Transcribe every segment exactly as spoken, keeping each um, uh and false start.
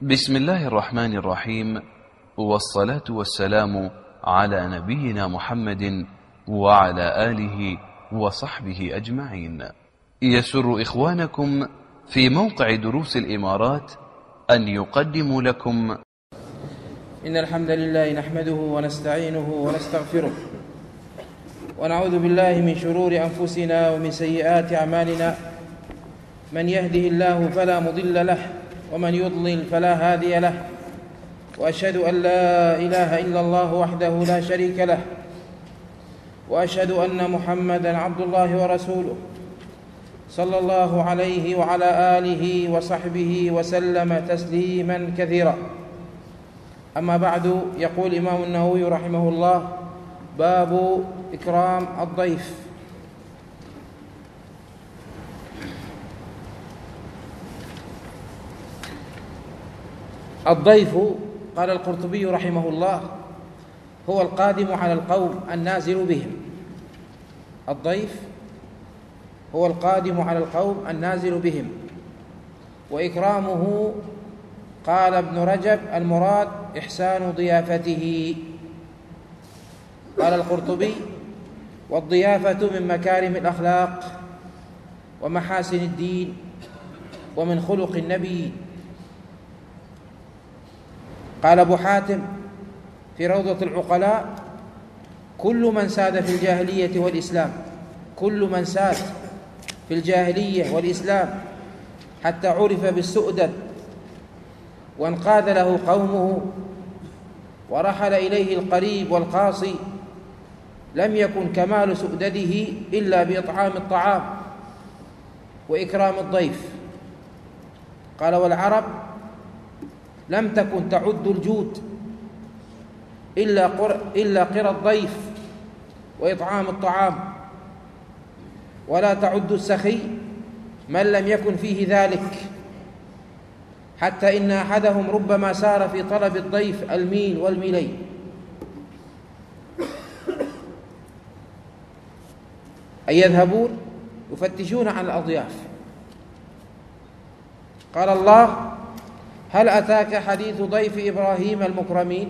بسم الله الرحمن الرحيم، والصلاة والسلام على نبينا محمد وعلى آله وصحبه أجمعين. يسر إخوانكم في موقع دروس الإمارات أن يقدموا لكم إن الحمد لله نحمده ونستعينه ونستغفره ونعوذ بالله من شرور أنفسنا ومن سيئات أعمالنا، من يهده الله فلا مضل له ومن يضلل فلا هادي له، وأشهد أن لا إله إلا الله وحده لا شريك له، وأشهد أن محمدًا عبد الله ورسوله صلى الله عليه وعلى آله وصحبه وسلم تسليمًا كثيرا. أما بعد، يقول الإمام النووي رحمه الله: باب إكرام الضيف. الضيف، قال القرطبي رحمه الله، هو القادم على القوم النازل بهم. الضيف هو القادم على القوم النازل بهم، وإكرامه، قال ابن رجب، المراد إحسان ضيافته. قال القرطبي: والضيافة من مكارم الأخلاق ومحاسن الدين ومن خلق النبي. قال أبو حاتم في روضة العقلاء: كل من ساد في الجاهلية والإسلام كل من ساد في الجاهلية والإسلام حتى عرف بالسؤدد وانقاد له قومه ورحل إليه القريب والقاصي، لم يكن كمال سؤدده إلا بإطعام الطعام وإكرام الضيف. قال: والعرب لم تكن تعد الجود إلا قر إلا قرى الضيف وإطعام الطعام، ولا تعد السخي من لم يكن فيه ذلك، حتى إن أحدهم ربما سار في طلب الضيف الميل والميلين. أي يذهبون يفتشون عن الأضياف. قال الله: هل أتاك حديث ضيف إبراهيم المكرمين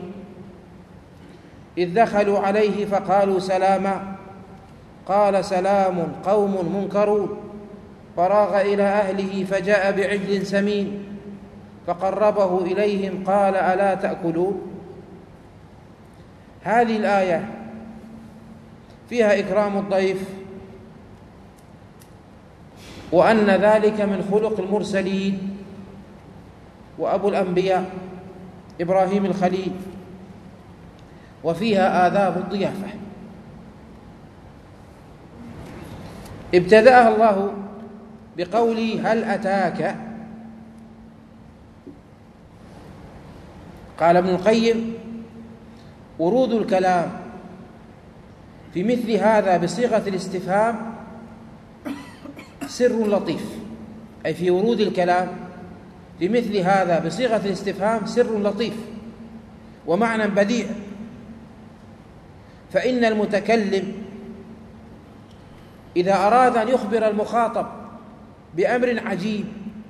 إذ دخلوا عليه فقالوا سلاما، قال: سلام قوم منكرون، فراغ إلى أهله فجاء بعجل سمين فقربه إليهم قال: ألا تأكلون؟ هذه الآية فيها إكرام الضيف، وأن ذلك من خلق المرسلين، وأبو الأنبياء إبراهيم الخليل، وفيها آداب الضيافة. ابتدأها الله بقوله: هل أتاك؟ قال ابن القيم: ورود الكلام في مثل هذا بصيغة الاستفهام سر لطيف. أي في ورود الكلام في مثل هذا بصيغة الاستفهام سر لطيف ومعنى بديع. فإن المتكلم إذا أراد أن يخبر المخاطب بأمر عجيب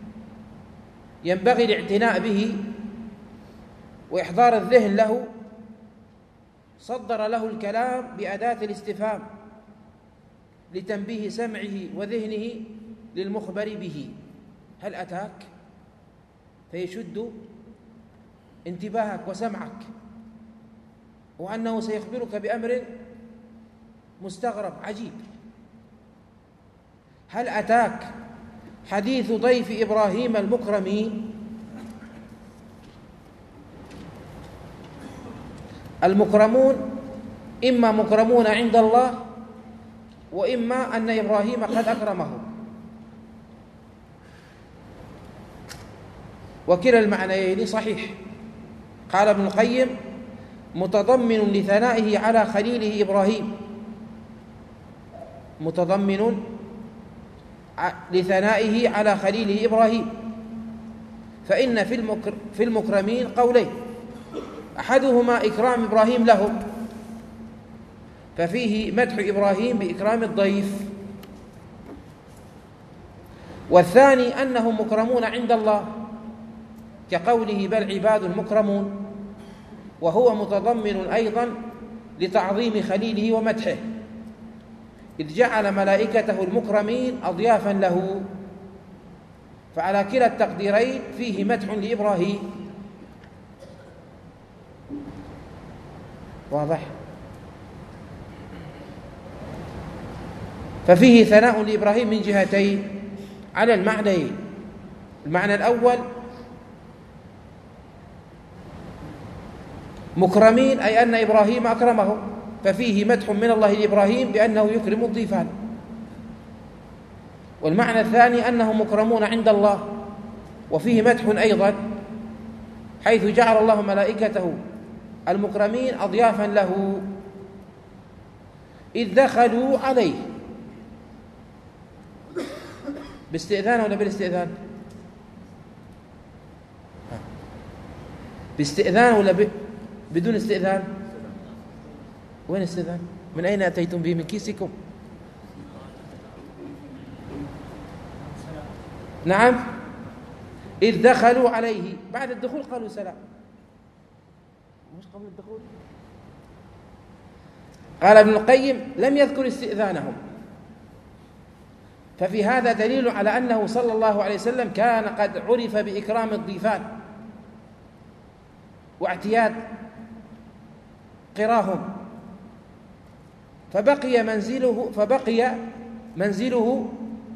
ينبغي الاعتناء به وإحضار الذهن له، صدر له الكلام بأداة الاستفهام لتنبيه سمعه وذهنه للمخبر به. هل أتاك؟ فيشد انتباهك وسمعك، وأنه سيخبرك بأمر مستغرب عجيب. هل أتاك حديث ضيف إبراهيم المكرمين؟ المكرمون إما مكرمون عند الله، وإما أن إبراهيم قد أكرمهم، وكلا المعنيين صحيح. قال ابن القيم: متضمن لثنائه على خليله إبراهيم، متضمن لثنائه على خليله إبراهيم. فإن في المكر في المكرمين قولين: أحدهما إكرام إبراهيم لهم، ففيه مدح إبراهيم بإكرام الضيف، والثاني أنهم مكرمون عند الله، كقوله بل عباد مكرمون، وهو متضمن أيضا لتعظيم خليله ومدحه، إذ جعل ملائكته المكرمين أضيافا له، فعلى كلا التقديرين فيه مدح لإبراهيم. واضح؟ ففيه ثناء لإبراهيم من جهتين على المعنيين. المعنى الأول مكرمين، أي أن إبراهيم أكرمهم، ففيه مدح من الله لإبراهيم بأنه يكرم الضيفان. والمعنى الثاني أنهم مكرمون عند الله، وفيه مدح أيضا حيث جعل الله ملائكته المكرمين أضيافا له إذ دخلوا عليه. باستئذان ولا بالاستئذان؟ باستئذان ولا ب... بدون استئذان؟ وين استئذان؟ من أين أتيتم به؟ من كيسكم؟ نعم، إذ دخلوا عليه، بعد الدخول قالوا سلام، مش قبل الدخول. قال ابن القيم لم يذكر استئذانهم، ففي هذا دليل على أنه صلى الله عليه وسلم كان قد عرف بإكرام الضيفان واعتياد قراهم، فبقي منزله فبقي منزله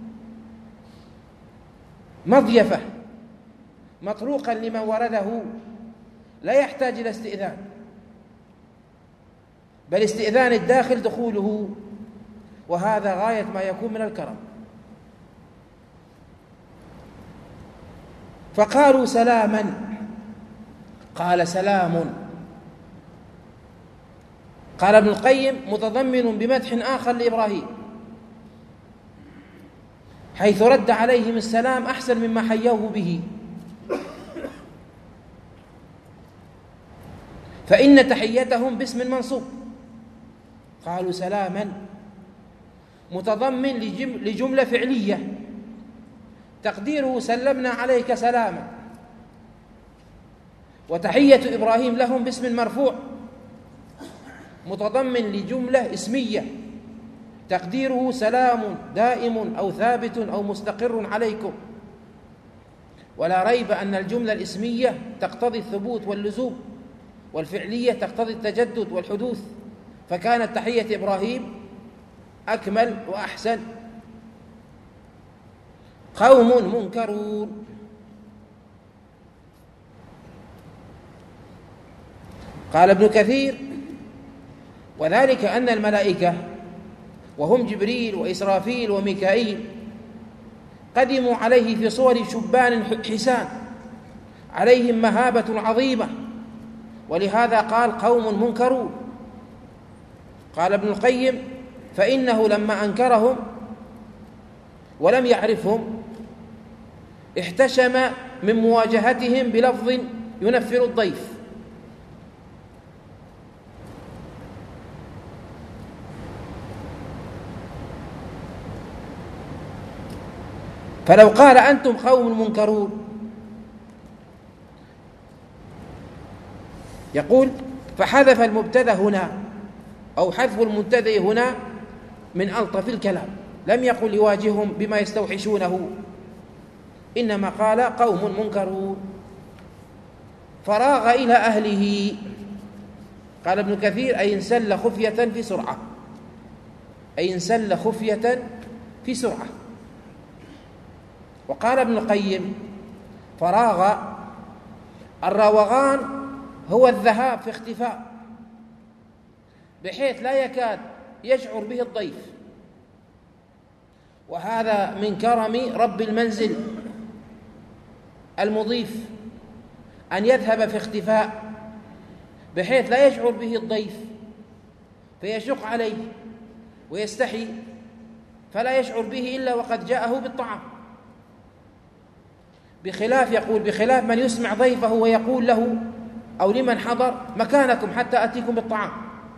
مضيفة مطروقا لمن ورده، لا يحتاج إلى استئذان، بل استئذان الداخل دخوله، وهذا غاية ما يكون من الكرم. فقالوا سلاما، قال سلام. قال ابن القيم متضمن بمدح آخر لإبراهيم، حيث رد عليهم السلام أحسن مما حيوه به، فإن تحيتهم باسم منصوب، قالوا سلاما، متضمن لجملة فعلية تقديره سلمنا عليك سلاما، وتحية إبراهيم لهم باسم مرفوع متضمن لجملة اسمية تقديره سلام دائم أو ثابت أو مستقر عليكم. ولا ريب أن الجملة الاسمية تقتضي الثبوت واللزوم، والفعلية تقتضي التجدد والحدوث، فكانت تحية إبراهيم أكمل وأحسن. قوم منكرون، قال ابن كثير وذلك أن الملائكة وهم جبريل وإسرافيل وميكائيل قدموا عليه في صور شبان حسان عليهم مهابة عظيمة، ولهذا قال قوم منكرون. قال ابن القيم فإنه لما أنكرهم ولم يعرفهم احتشم من مواجهتهم بلفظ ينفر الضيف، فلو قال أنتم قوم منكرون، يقول فحذف المبتدأ هنا أو حذف المبتدأ هنا من ألطف الكلام، لم يقل يواجههم بما يستوحشونه، إنما قال قوم منكرون. فراغ إلى أهله، قال ابن كثير أي انسل خفية في سرعة، أي انسل خفية في سرعة. وقال ابن القيم فراغ الروغان هو الذهاب في اختفاء بحيث لا يكاد يشعر به الضيف، وهذا من كرم رب المنزل المضيف أن يذهب في اختفاء بحيث لا يشعر به الضيف فيشق عليه ويستحي فلا يشعر به إلا وقد جاءه بالطعام، بخلاف يقول بخلاف من يسمع ضيفه ويقول له أو لمن حضر مكانكم حتى أتيكم بالطعام،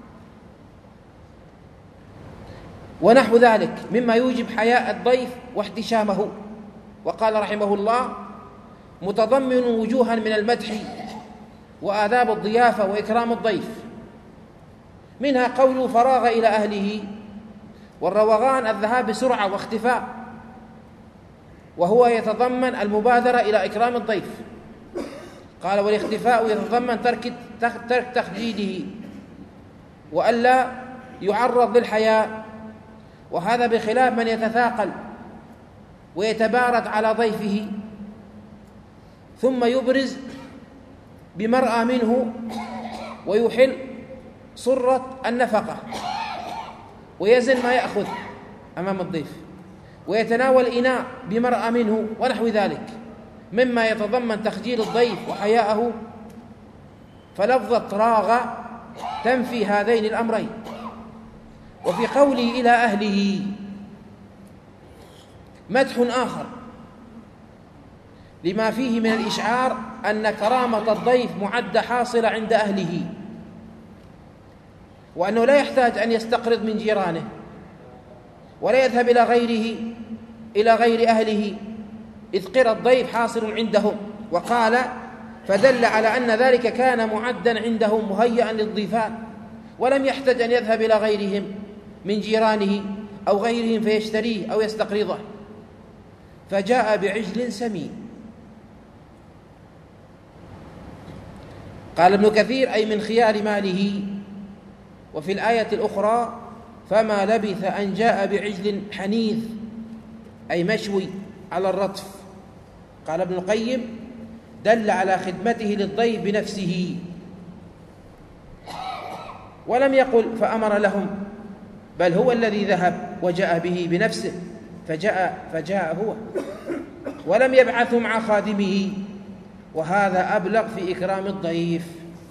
ونحو ذلك مما يوجب حياء الضيف واحتشامه. وقال رحمه الله متضمن وجوها من المدح وآداب الضيافة وإكرام الضيف، منها قوله فراغ إلى أهله، والروغان الذهاب بسرعة واختفاء، وهو يتضمن المبادرة إلى إكرام الضيف. قال والاختفاء يتضمن ترك ترك تخجيله وألا يعرض للحياء، وهذا بخلاف من يتثاقل ويتبارد على ضيفه ثم يبرز بمرأى منه ويحل صرة النفقة ويزن ما يأخذ أمام الضيف ويتناول إناء بمرأى منه ونحو ذلك مما يتضمن تخجيل الضيف وحياءه. فلفظة راغ تنفي هذين الأمرين. وفي قوله إلى أهله مدح آخر لما فيه من الإشعار أن كرامة الضيف معدة حاصلة عند أهله، وأنه لا يحتاج أن يستقرض من جيرانه ولا يذهب إلى غيره إلى غير أهله، إذ قرى الضيف حاصل عندهم. وقال فدل على أن ذلك كان معدا عندهم مهيئا للضيفان، ولم يحتج أن يذهب إلى غيرهم من جيرانه أو غيرهم فيشتريه أو يستقرضه، فجاء بعجل سمين. قال ابن كثير أي من خيار ماله. وفي الآية الأخرى فما لبث أن جاء بعجل حنيذ أي مشوي على الرطف. قال ابن القيم دل على خدمته للضيف بنفسه، ولم يقل فأمر لهم، بل هو الذي ذهب وجاء به بنفسه، فجاء فجاء هو ولم يبعثه مع خادمه، وهذا أبلغ في إكرام الضيف.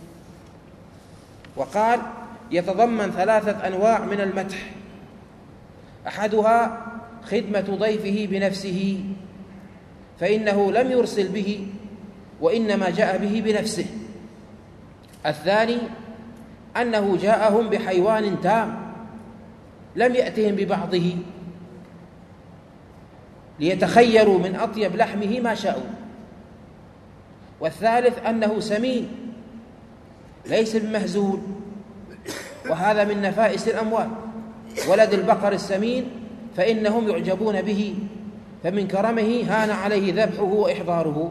وقال يتضمن ثلاثة أنواع من المدح، أحدها خدمة ضيفه بنفسه فإنه لم يرسل به وإنما جاء به بنفسه. الثاني أنه جاءهم بحيوان تام لم يأتهم ببعضه ليتخيروا من أطيب لحمه ما شاءوا. والثالث أنه سمين ليس بمهزول، وهذا من نفائس الأموال، ولد البقر السمين فإنهم يعجبون به، فمن كرمه هان عليه ذبحه وإحضاره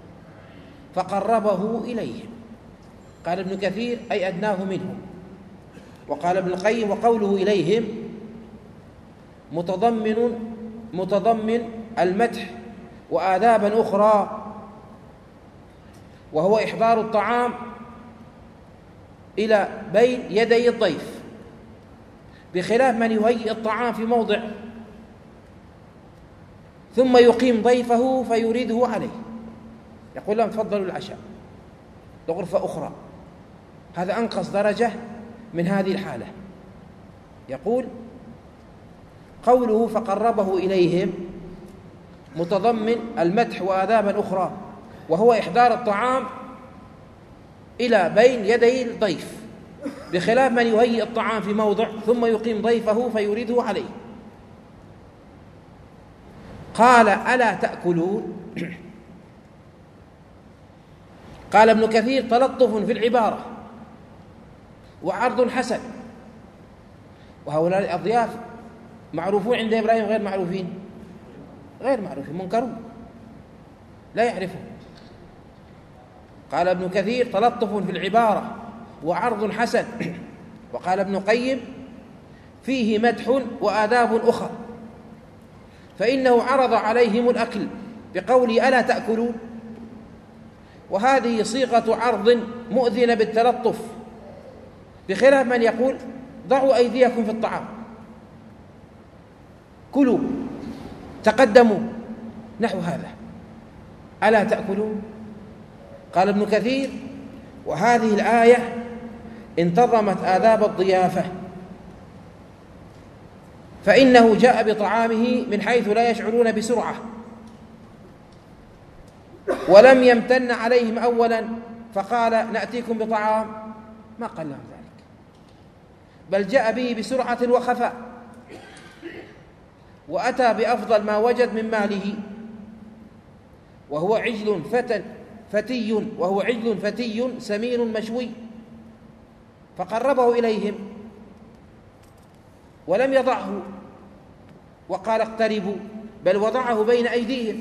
فقربه إليهم. قال ابن كثير أي أدناه منهم. وقال ابن القيم وقوله إليهم متضمن متضمن المدح وآدابا أخرى، وهو إحضار الطعام إلى بين يدي الضيف، بخلاف من يهيئ الطعام في موضع ثم يقيم ضيفه فيريده عليه، يقول لهم تفضلوا العشاء لغرفة أخرى. هذا أنقص درجة من هذه الحالة. يقول قوله فقربه إليهم متضمن المدح وآدابا أخرى، وهو إحضار الطعام إلى بين يدي الضيف، بخلاف من يهيئ الطعام في موضع ثم يقيم ضيفه فيريده عليه. قال ألا تأكلون؟ قال ابن كثير تلطف في العبارة وعرض حسن، وهؤلاء الأضياف معروفون عند إبراهيم غير معروفين غير معروفين منكرون لا يعرفون. قال ابن كثير تلطف في العبارة وعرض حسن. وقال ابن قيم فيه مدح وآداب أخرى، فإنه عرض عليهم الأكل بقوله ألا تأكلون، وهذه صيغة عرض مؤذنة بالتلطف، بخلاف من يقول ضعوا أيديكم في الطعام، كلوا، تقدموا، نحو هذا. ألا تأكلون؟ قال ابن كثير وهذه الآية انتظمت آداب الضيافة، فإنه جاء بطعامه من حيث لا يشعرون بسرعة، ولم يمتن عليهم أولا فقال نأتيكم بطعام، ما قال لهم ذلك، بل جاء به بسرعة وخفاء، وأتى بأفضل ما وجد من ماله، وهو عجل فتى فتي وهو عجل فتي سمين مشوي، فقربه إليهم ولم يضعه وقال اقتربوا، بل وضعه بين أيديهم،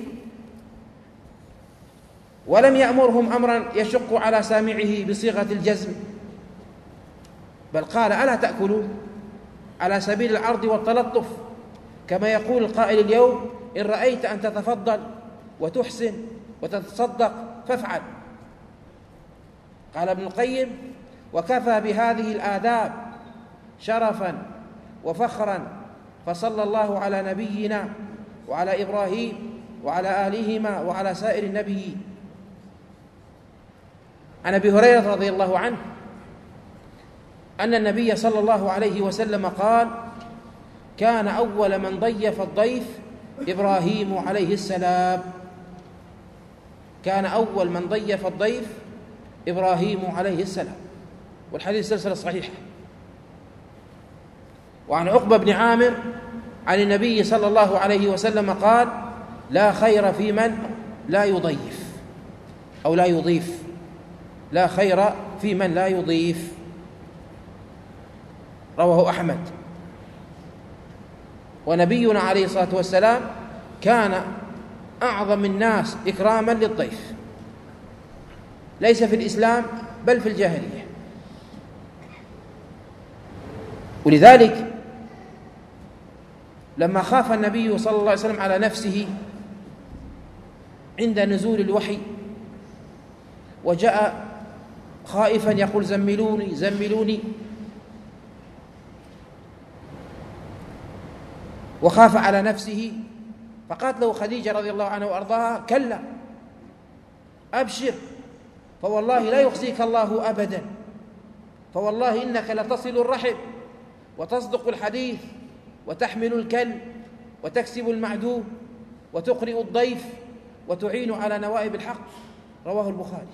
ولم يأمرهم أمرا يشق على سامعه بصيغة الجزم، بل قال ألا تأكلون، على سبيل العرض والتلطف، كما يقول القائل اليوم إن رأيت أن تتفضل وتحسن وتتصدق فافعل. قال ابن القيم وكفى بهذه الآداب شرفا وفخرا، فصلى الله على نبينا وعلى إبراهيم وعلى آلهما وعلى سائر النبيين. عن أبي هريرة رضي الله عنه أن النبي صلى الله عليه وسلم قال كان أول من ضيف الضيف إبراهيم عليه السلام. كان أول من ضيف الضيف إبراهيم عليه السلام، والحديث سلسلة صحيحة. وعن عقبة بن عامر عن النبي صلى الله عليه وسلم قال لا خير في من لا يضيف أو لا يضيف، لا خير في من لا يضيف، رواه أحمد. ونبينا عليه الصلاة والسلام كان أعظم الناس إكراما للضيف، ليس في الإسلام بل في الجاهلية. ولذلك لما خاف النبي صلى الله عليه وسلم على نفسه عند نزول الوحي وجاء خائفا يقول زملوني زملوني، وخاف على نفسه، فقالت له خديجة رضي الله عنها وأرضاها كلا أبشر فوالله لا يخزيك الله أبدا، فوالله إنك لتصل الرحم وتصدق الحديث وتحمل الكل وتكسب المعدوم وتقرئ الضيف وتعين على نوائب الحق، رواه البخاري.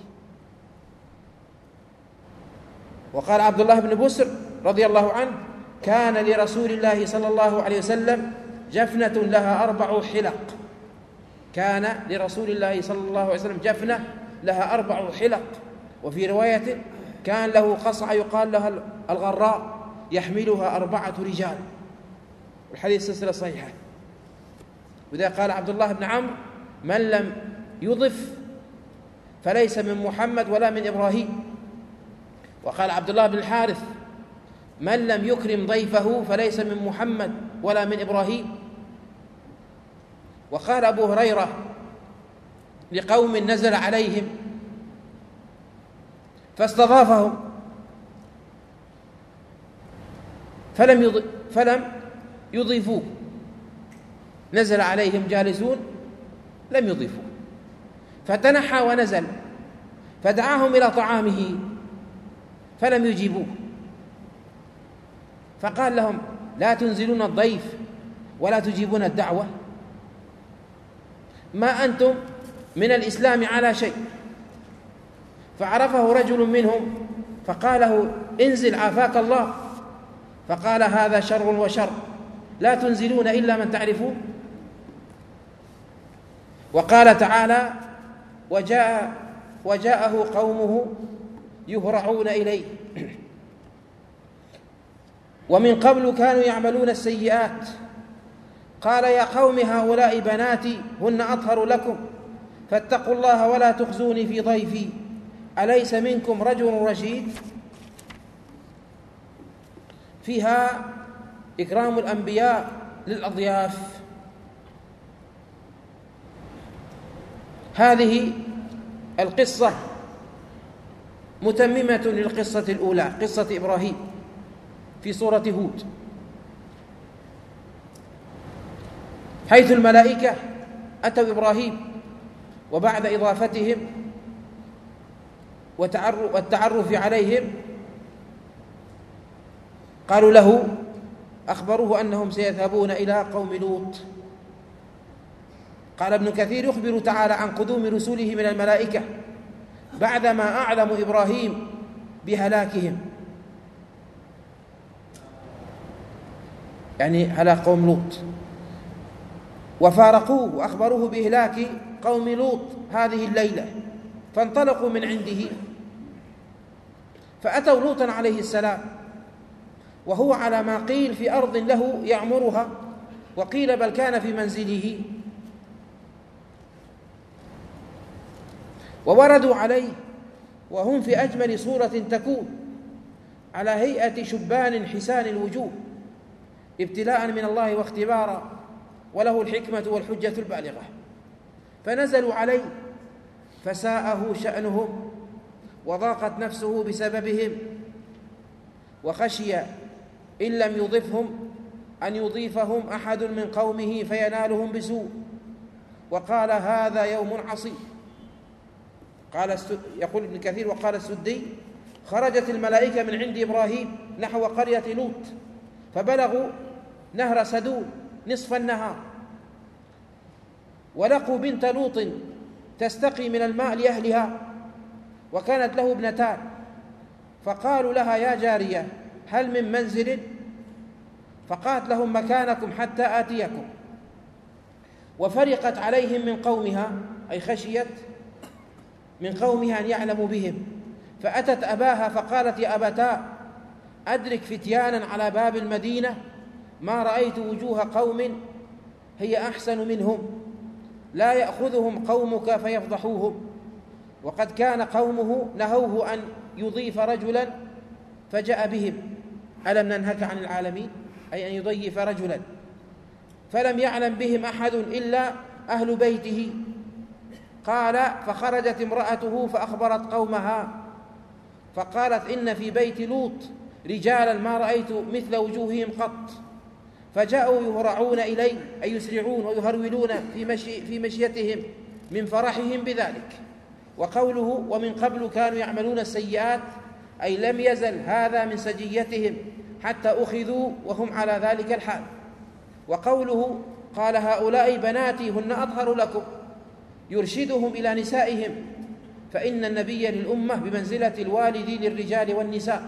وقال عبد الله بن بسر رضي الله عنه كان لرسول الله صلى الله عليه وسلم جفنة لها أربع حلق. كان لرسول الله صلى الله عليه وسلم جفنة لها أربع حلق. وفي رواية كان له قصعة يقال لها الغراء يحملها أربعة رجال، والحديث سلسلة صحيحة. وإذا قال عبد الله بن عمرو من لم يضف فليس من محمد ولا من إبراهيم. وقال عبد الله بن الحارث من لم يكرم ضيفه فليس من محمد ولا من إبراهيم. وقال أبو هريرة لقوم نزل عليهم فاستضافهم فلم يض... فلم يضيفوه، نزل عليهم جالسون لم يضيفوه، فتنحى ونزل فدعاهم إلى طعامه فلم يجيبوه، فقال لهم لا تنزلون الضيف ولا تجيبون الدعوة، ما أنتم من الإسلام على شيء. فعرفه رجل منهم فقال له انزل عافاك الله، فقال هذا شر وشر لا تنزلون إلا من تعرفون. وقال تعالى وجاء وجاءه قومه يهرعون إليه ومن قبل كانوا يعملون السيئات قال يا قوم هؤلاء بناتي هن أطهر لكم فاتقوا الله ولا تخزوني في ضيفي أليس منكم رجل رشيد. فيها إكرام الأنبياء للأضياف. هذه القصة متممة للقصة الأولى قصة إبراهيم في سورة هود، حيث الملائكة أتوا إبراهيم وبعد إضافتهم والتعرف عليهم قالوا له أخبروه أنهم سيذهبون إلى قوم لوط. قال ابن كثير يخبر تعالى عن قدوم رسله من الملائكة بعدما أعلم إبراهيم بهلاكهم، يعني هلاك قوم لوط. وفارقوه وأخبروه بإهلاك قوم لوط هذه الليلة، فانطلقوا من عنده فأتوا لوطا عليه السلام وهو على ما قيل في أرض له يعمرها، وقيل بل كان في منزله، ووردوا عليه وهم في أجمل صورة تكون، على هيئة شبان حسان الوجوه، ابتلاء من الله واختبارا، وله الحكمة والحجة البالغة. فنزلوا عليه فساءه شأنهم وضاقت نفسه بسببهم، وخشي إن لم يضفهم أن يضيفهم أحد من قومه فينالهم بسوء، وقال هذا يوم عصيب. قال يقول ابن كثير وقال السدي: خرجت الملائكة من عند إبراهيم نحو قرية لوط فبلغوا نهر سدوم نصف النهار، ولقوا بنت لوط تستقي من الماء لأهلها، وكانت له ابنتان، فقالوا لها: يا جارية هل من منزل؟ فقالت لهم: مكانكم حتى آتيكم. وفرقت عليهم من قومها، أي خشيت من قومها أن يعلموا بهم، فأتت أباها فقالت: يا أبتاه أدرك فتيانا على باب المدينة ما رأيت وجوه قوم هي أحسن منهم، لا يأخذهم قومك فيفضحوهم، وقد كان قومه نهوه أن يضيف رجلا فجاء بهم، ألم ننهك عن العالمين؟ أي أن يضيف رجلا، فلم يعلم بهم أحد إلا أهل بيته. قال: فخرجت امرأته فأخبرت قومها فقالت: إن في بيت لوط رجالا ما رأيت مثل وجوههم قط، فجاءوا يهرعون إلي، أي يسرعون ويهرولون في, مشي في مشيتهم من فرحهم بذلك. وقوله: ومن قبل كانوا يعملون السيئات، أي لم يزل هذا من سجيتهم حتى أخذوا وهم على ذلك الحال. وقوله: قال هؤلاء بناتي هن أطهر لكم، يرشدهم إلى نسائهم، فإن النبي للأمة بمنزلة الوالد للرجال والنساء،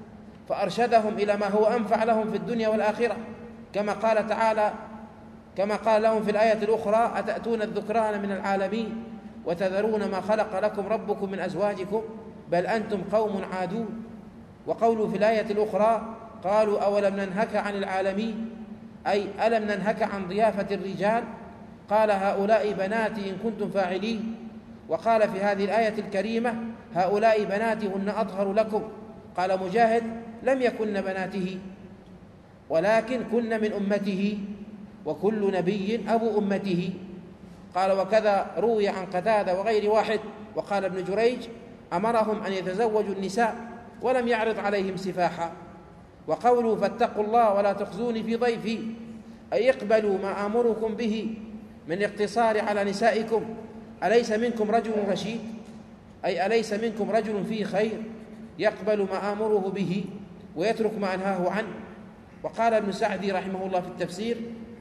فأرشدهم إلى ما هو أنفع لهم في الدنيا والآخرة، كما قال تعالى كما قال لهم في الآية الأخرى: أتأتون الذكران من العالمين وتذرون ما خلق لكم ربكم من أزواجكم بل أنتم قوم عادون. وقوله في الآية الأخرى: قالوا أولم ننهك عن العالمين، أي ألم ننهك عن ضيافة الرجال؟ قال: هؤلاء بناتي إن كنتم فاعلين. وقال في هذه الآية الكريمة: هؤلاء بناتي هن أطهر لكم. قال مجاهد: لم يكن بناته ولكن كن من أمته، وكل نبي أبو أمته. قال: وكذا روي عن قتادة وغير واحد. وقال ابن جريج: أمرهم أن يتزوجوا النساء ولم يعرض عليهم سفاحا. وقوله: فاتقوا الله ولا تخزوني في ضيفي، أي اقبلوا ما آمركم به من الاقتصار على نسائكم. أليس منكم رجل رشيد، أي أليس منكم رجل فيه خير يقبل ما آمره به ويترك ما أنهاه عنه. وقال ابن سعدي رحمه الله في التفسير: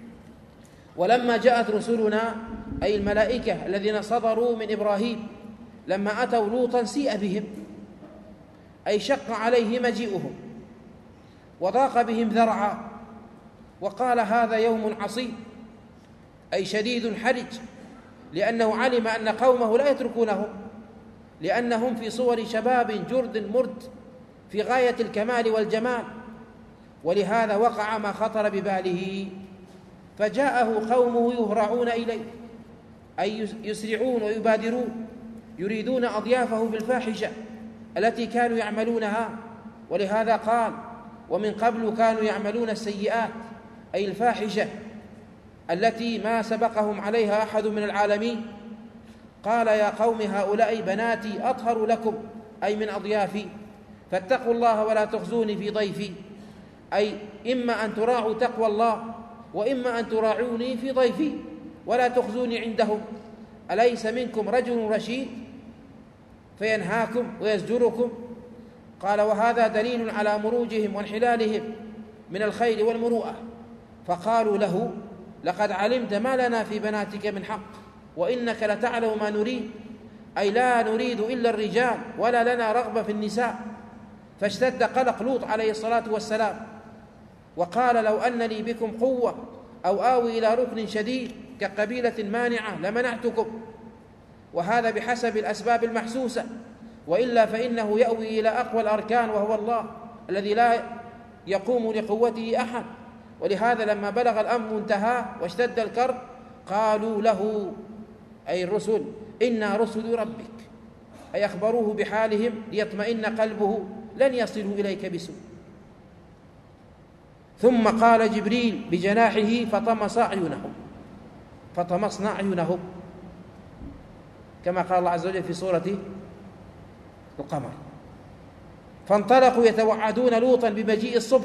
ولما جاءت رسلنا، أي الملائكة الذين صدروا من إبراهيم، لما أتوا لوطا سيء بهم، أي شق عليه مجيئهم وضاق بهم ذرعا، وقال: هذا يوم عصيب، أي شديد حرج، لأنه علم أن قومه لا يتركونه، لأنهم في صور شباب جرد مرد في غاية الكمال والجمال، ولهذا وقع ما خطر بباله، فجاءه قومه يهرعون إليه، أي يسرعون ويبادرون، يريدون أضيافه بالفاحشة التي كانوا يعملونها. ولهذا قال: ومن قبل كانوا يعملون السيئات، أي الفاحشة التي ما سبقهم عليها أحد من العالمين. قال: يا قوم هؤلاء بناتي أطهر لكم، أي من أضيافي، فاتقوا الله ولا تخزوني في ضيفي، أي إما أن تراعوا تقوى الله وإما أن تراعوني في ضيفي ولا تخزوني عندهم. أليس منكم رجل رشيد فينهاكم ويزجركم؟ قال: وهذا دليل على مروجهم وانحلالهم من الخير والمروءة. فقالوا له: لقد علمت ما لنا في بناتك من حق، وإنك لتعلم ما نريد، أي لا نريد إلا الرجال ولا لنا رغبة في النساء. فاشتد قلق لوط عليه الصلاة والسلام، وقال: لو أن لي بكم قوة أو آوي إلى ركن شديد كقبيلة مانعة لمنعتكم، وهذا بحسب الأسباب المحسوسة، وإلا فإنه يأوي إلى أقوى الأركان وهو الله الذي لا يقوم لقوته أحد. ولهذا لما بلغ الأمر منتهى واشتد الكرب قالوا له أي الرسل إنا رسل ربك، أي أخبروه بحالهم ليطمئن قلبه لن يصلوا إليك بسوء. ثم قال جبريل بجناحه فطمس أعينهم، فطمسنا أعينهم كما قال الله عز وجل في سورة القمر. فانطلقوا يتوعدون لوطا بمجيء الصبح،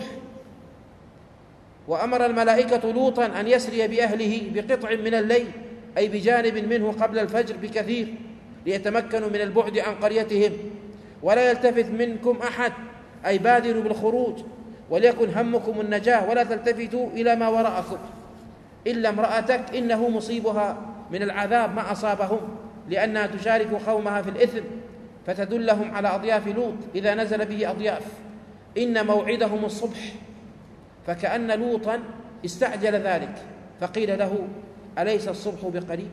وأمر الملائكة لوطا أن يسري بأهله بقطع من الليل، أي بجانب منه قبل الفجر بكثير، ليتمكنوا من البعد عن قريتهم. ولا يلتفت منكم أحد، أي بادروا بالخروج، وليكن همكم النجاة، ولا تلتفتوا إلى ما وراءكم إلا امرأتك إنه مصيبها من العذاب ما أصابهم، لأنها تشارك قومها في الإثم، فتدلهم على أضياف لوط إذا نزل به أضياف. إن موعدهم الصبح، فكأن لوطا استعجل ذلك، فقيل له أليس الصبح بقريب؟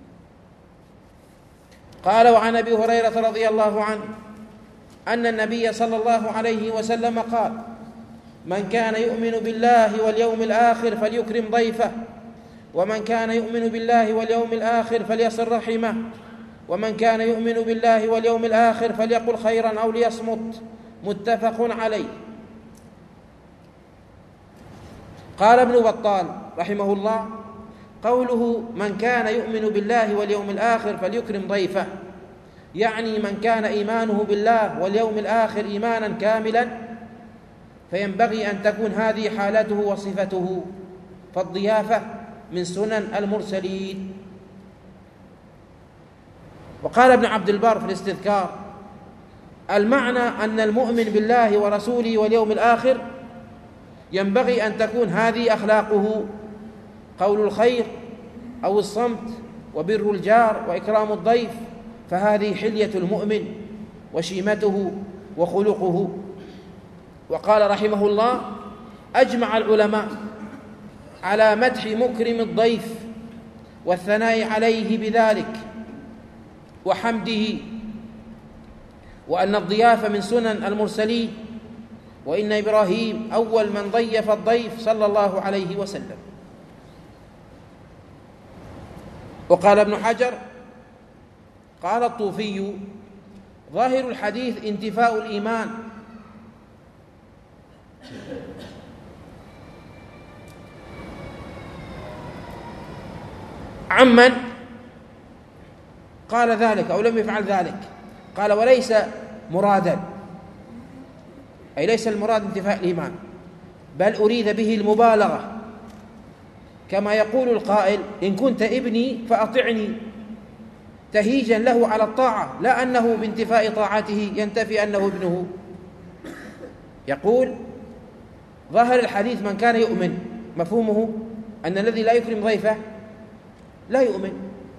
قال وعن أبي هريرة رضي الله عنه أن النبي صلى الله عليه وسلم قال من كان يؤمن بالله واليوم الآخر فليكرم ضيفه، ومن كان يؤمن بالله واليوم الآخر فليصل رحمه، ومن كان يؤمن بالله واليوم الآخر فليقل خيرا أو ليصمت، متفق عليه. قال ابن بطال رحمه الله قوله من كان يؤمن بالله واليوم الآخر فليكرم ضيفه، يعني من كان إيمانه بالله واليوم الآخر إيمانا كاملا، فينبغي أن تكون هذه حالته وصفته، فالضيافة من سنن المرسلين. وقال ابن عبد البر في الاستذكار المعنى أن المؤمن بالله ورسوله واليوم الآخر ينبغي أن تكون هذه أخلاقه: قول الخير أو الصمت، وبر الجار، وإكرام الضيف، فهذه حلية المؤمن وشيمته وخلقه. وقال رحمه الله أجمع العلماء على مدح مكرم الضيف والثناء عليه بذلك وحمده، وأن الضيافة من سنن المرسلين، وإن إبراهيم أول من ضيف الضيف صلى الله عليه وسلم. وقال ابن حجر قال الطوفي ظاهر الحديث انتفاء الإيمان عمن قال ذلك أو لم يفعل ذلك. قال وليس مرادا، أي ليس المراد انتفاء الإيمان، بل أريد به المبالغة، كما يقول القائل إن كنت ابني فأطعني، تهيجا له على الطاعة، لا أنه بانتفاء طاعته ينتفي أنه ابنه. يقول ظاهر الحديث من كان يؤمن، مفهومه أن الذي لا يكرم ضيفه لا يؤمن.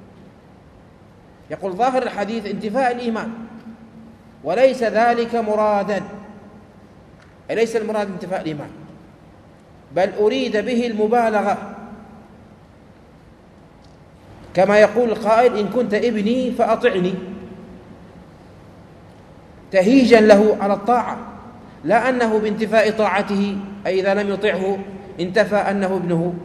يقول ظاهر الحديث انتفاء الإيمان، وليس ذلك مرادا، ليس المراد انتفاء الإيمان، بل أريد به المبالغة، كما يقول القائل إن كنت ابني فأطعني، تهيجا له على الطاعة، لا أنه بانتفاء طاعته، أي إذا لم يطعه انتفى أنه ابنه.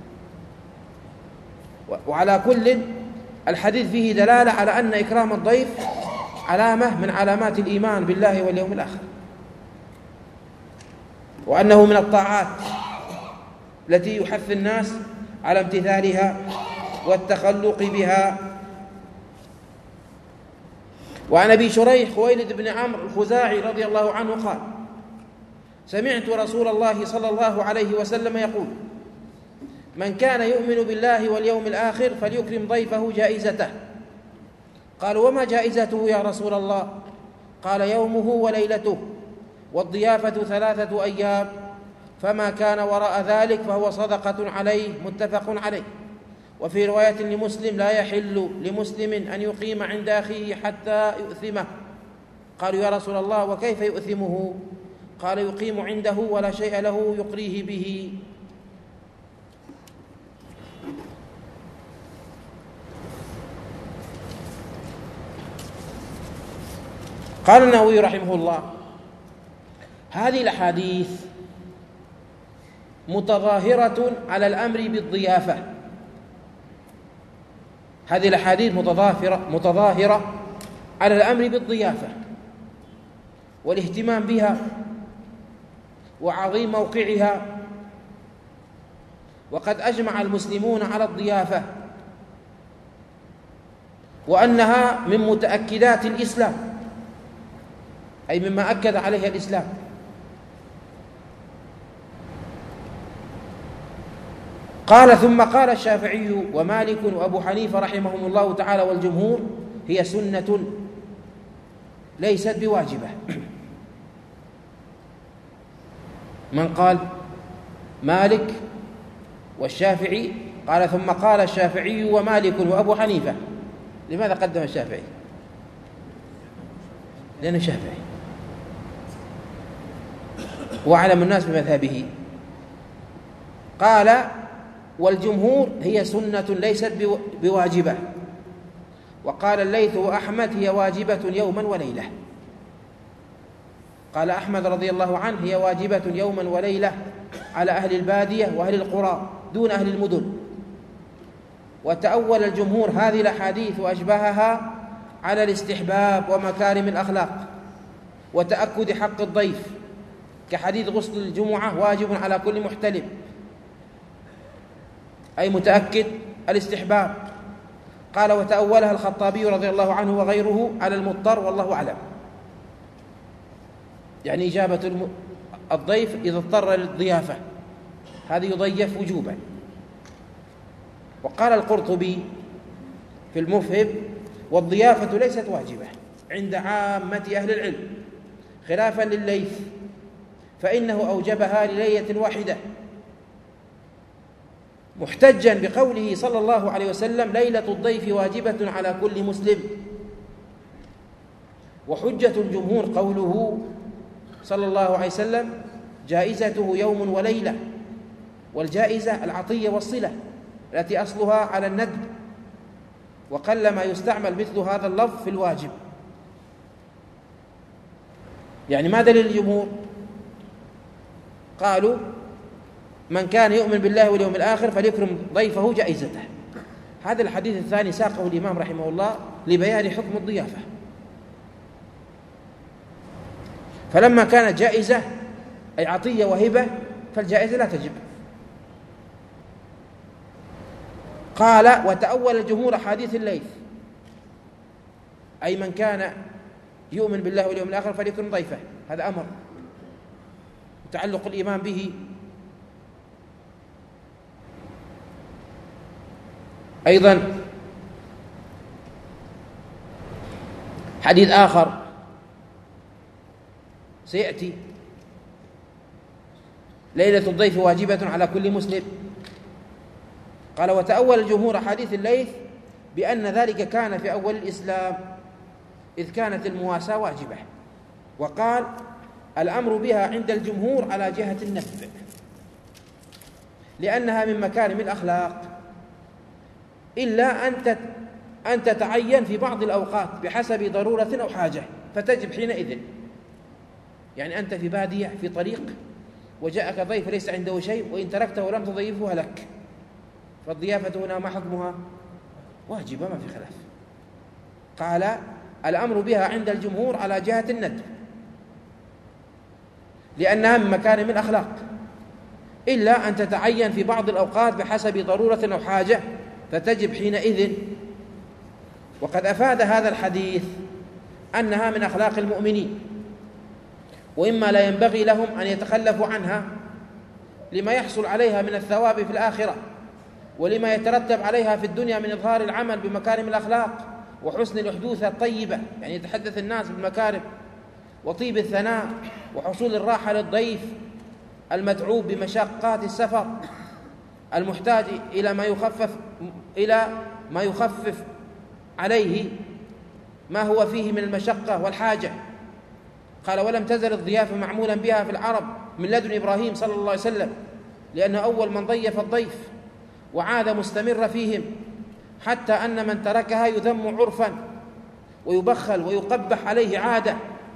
وعلى كل الحديث فيه دلالة على أن إكرام الضيف علامة من علامات الإيمان بالله واليوم الآخر، وأنه من الطاعات التي يحث الناس على امتثالها والتخلق بها. وعن أبي شريح خويلد بن عمرو الخزاعي رضي الله عنه قال سمعت رسول الله صلى الله عليه وسلم يقول من كان يؤمن بالله واليوم الآخر فليكرم ضيفه جائزته. قالوا وما جائزته يا رسول الله؟ قال يومه وليلته، والضيافة ثلاثة أيام، فما كان وراء ذلك فهو صدقة عليه، متفق عليه. وفي رواية لمسلم لا يحل لمسلم أن يقيم عند أخيه حتى يؤثمه. قالوا يا رسول الله وكيف يؤثمه؟ قال يقيم عنده ولا شيء له يقريه به. قال النووي رحمه الله: هذه الأحاديث متظاهرة على الأمر بالضيافة. هذه الأحاديث متظاهرة متظاهرة على الأمر بالضيافة والاهتمام بها وعظيم موقعها، وقد أجمع المسلمون على الضيافة وأنها من متأكدات الإسلام، أي مما أكد عليها الإسلام. قال: ثم قال الشافعي ومالك وأبو حنيفة رحمهم الله تعالى والجمهور: هي سنة ليست بواجبة. من قال؟ مالك والشافعي. قال: ثم قال الشافعي ومالك وأبو حنيفة. لماذا قدم الشافعي؟ لأنه شافعي وأعلم الناس بمذهبه. قال: والجمهور: هي سنة ليست بواجبة. وقال الليث وأحمد: هي واجبة يوما وليلة. قال أحمد رضي الله عنه: هي واجبة يوما وليلة على أهل البادية وأهل القرى دون أهل المدن. وتأول الجمهور هذه الأحاديث وأشباهها على الاستحباب ومكارم الأخلاق وتأكد حق الضيف، كحديث غسل الجمعة واجب على كل محتلم، أي متأكد الاستحباب. قال: وتأولها الخطابي رضي الله عنه وغيره على المضطر والله أعلم، يعني إجابة الضيف إذا اضطر للضيافة، هذا يضيف وجوبا. وقال القرطبي في المفهم: والضيافة ليست واجبة عند عامة أهل العلم، خلافا للليث فإنه أوجبها لليلة واحدة، محتجا بقوله صلى الله عليه وسلم: ليلة الضيف واجبة على كل مسلم. وحجة الجمهور قوله صلى الله عليه وسلم: جائزته يوم وليلة، والجائزة العطية والصلة التي أصلها على الندب، وقلما يستعمل مثل هذا اللفظ في الواجب. يعني ما دليل الجمهور؟ قالوا: من كان يؤمن بالله واليوم الآخر فليكرم ضيفه جائزته. هذا الحديث الثاني ساقه الإمام رحمه الله لبيان حكم الضيافة، فلما كانت جائزة أي عطية وهبة فالجائزة لا تجب. قال: وتأول الجمهور حديث الليث، أي من كان يؤمن بالله واليوم الآخر فليكرم ضيفه، هذا أمر تعلق الإيمان به. أيضا حديث آخر سيأتي: ليلة الضيف واجبة على كل مسلم. قال: وتأول الجمهور حديث الليث بأن ذلك كان في أول الإسلام إذ كانت المواساة واجبة. وقال: الأمر بها عند الجمهور على جهة الندب، لأنها من مكارم الأخلاق، إلا أن تتعين في بعض الأوقات بحسب ضرورة أو حاجة فتجب حينئذ. يعني أنت في بادية في طريق وجاءك ضيف ليس عنده شيء، وإن تركته ولم تضيفه هلك، فالضيافة هنا ما حكمها؟ واجبة، ما في خلاف. قال: الأمر بها عند الجمهور على جهة الندب، لأنها من مكارم الأخلاق، إلا أن تتعين في بعض الأوقات بحسب ضرورة أو حاجة فتجب حينئذ. وقد أفاد هذا الحديث أنها من أخلاق المؤمنين، وإما لا ينبغي لهم أن يتخلفوا عنها لما يحصل عليها من الثواب في الآخرة، ولما يترتب عليها في الدنيا من إظهار العمل بمكارم الأخلاق وحسن الحدوثة الطيبة، يعني يتحدث الناس بالمكارم وطيب الثناء وحصول الراحة للضيف المتعوب بمشقات السفر المحتاج إلى ما يخفف إلى ما يخفف عليه ما هو فيه من المشقة والحاجة. قال: ولم تزل الضيافة معمولا بها في العرب من لدن إبراهيم صلى الله عليه وسلم، لأنه أول من ضيف الضيف، وعاد مستمر فيهم، حتى أن من تركها يذم عرفا ويبخل ويقبح عليه عادة،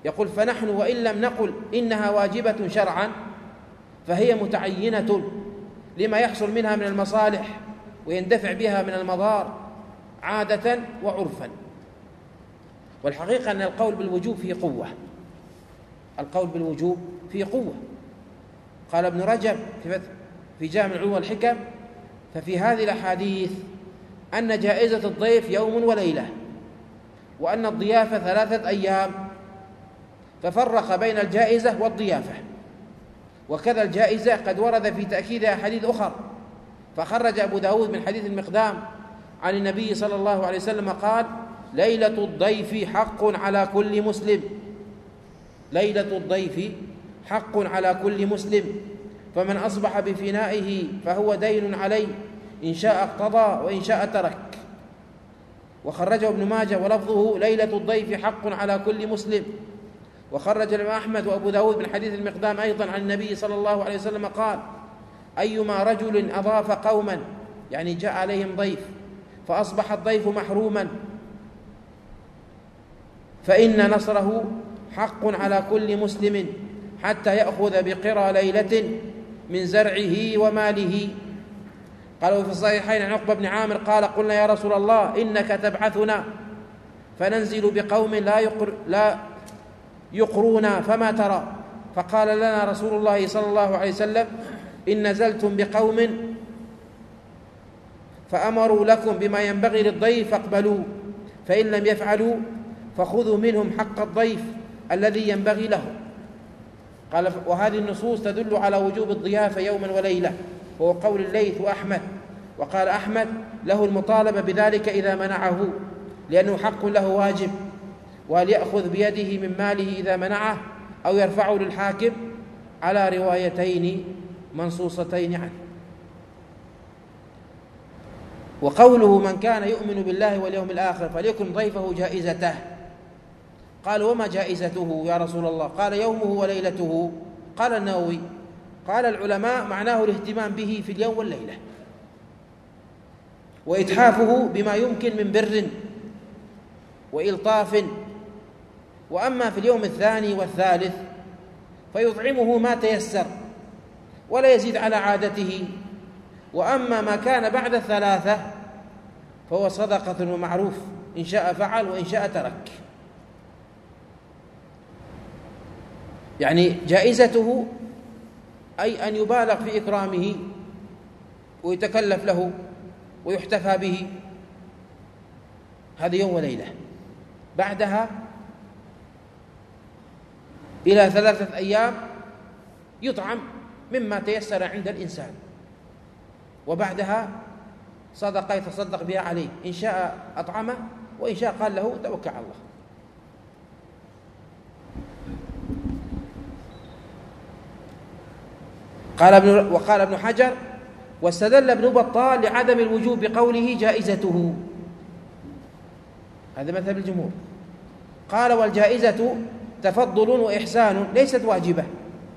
يقول فنحن وإن لم نقل إنها واجبة شرعا فهي متعينة لما يحصل منها من المصالح ويندفع بها من المضار عادة وعرفا. والحقيقة أن القول بالوجوب فيه قوة، القول بالوجوب فيه قوة. قال ابن رجب في جامع العلوم والحكم: ففي هذه الأحاديث أن جائزة الضيف يوم وليلة، وأن الضيافة ثلاثة أيام، ففرق بين الجائزة والضيافة. وكذا الجائزة قد ورد في تأكيدها حديث أخر، فخرج أبو داود من حديث المقدام عن النبي صلى الله عليه وسلم قال: ليلة الضيف حق على كل مسلم، ليلة الضيف حق على كل مسلم، فمن أصبح بفنائه فهو دين عليه، إن شاء اقتضى وإن شاء ترك. وخرجه ابن ماجه ولفظه: ليلة الضيف حق على كل مسلم. وخرج الإمام أحمد وأبو داود من حديث المقدام أيضا عن النبي صلى الله عليه وسلم قال: أيما رجل أضاف قوما، يعني جاء عليهم ضيف، فأصبح الضيف محروما، فإن نصره حق على كل مسلم حتى يأخذ بقرى ليلة من زرعه وماله. قالوا في الصحيحين عن عقبة بن عامر قال: قلنا يا رسول الله إنك تبعثنا فننزل بقوم لا يقر لا يقرونا فما ترى؟ فقال لنا رسول الله صلى الله عليه وسلم: إن نزلتم بقوم فأمروا لكم بما ينبغي للضيف فاقبلوا، فإن لم يفعلوا فخذوا منهم حق الضيف الذي ينبغي له. قال: وهذه النصوص تدل على وجوب الضيافة يوما وليلة، وهو قول الليث وأحمد. وقال أحمد: له المطالبة بذلك إذا منعه، لأنه حق له واجب، وهل يأخذ بيده من ماله إذا منعه أو يرفعه للحاكم، على روايتين منصوصتين عنه. وقوله: من كان يؤمن بالله واليوم الآخر فليكن ضيفه جائزته. قال: وما جائزته يا رسول الله؟ قال: يومه وليلته. قال النووي: قال العلماء معناه الاهتمام به في اليوم والليلة، وإتحافه بما يمكن من بر وإلطاف. وأما في اليوم الثاني والثالث فيطعمه ما تيسر ولا يزيد على عادته. وأما ما كان بعد الثلاثة فهو صدقة ومعروف، إن شاء فعل وإن شاء ترك. يعني جائزته أي أن يبالغ في إكرامه ويتكلف له ويحتفى به، هذا يوم وليلة. بعدها إلى ثلاثة أيام يطعم مما تيسر عند الإنسان، وبعدها صدقة يتصدق بها عليه، إن شاء أطعمه وإن شاء قال له توكل على الله. قال ابن وقال ابن حجر: واستدل ابن بطال لعدم الوجوب بقوله جائزته، هذا مذهب الجمهور. قال: والجائزة تفضل وإحسان ليست واجبة.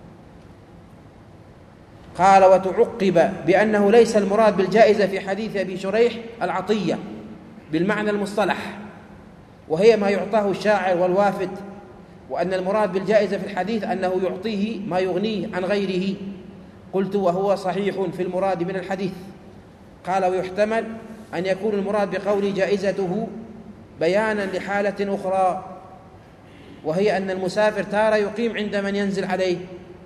قال: وتعقب بأنه ليس المراد بالجائزة في حديث أبي شريح العطية بالمعنى المصطلح، وهي ما يعطاه الشاعر والوافد، وأن المراد بالجائزة في الحديث أنه يعطيه ما يغنيه عن غيره. قلت: وهو صحيح في المراد من الحديث. قال: ويحتمل أن يكون المراد بقول جائزته بيانا لحالة أخرى، وهي أن المسافر تارة يقيم عند من ينزل عليه،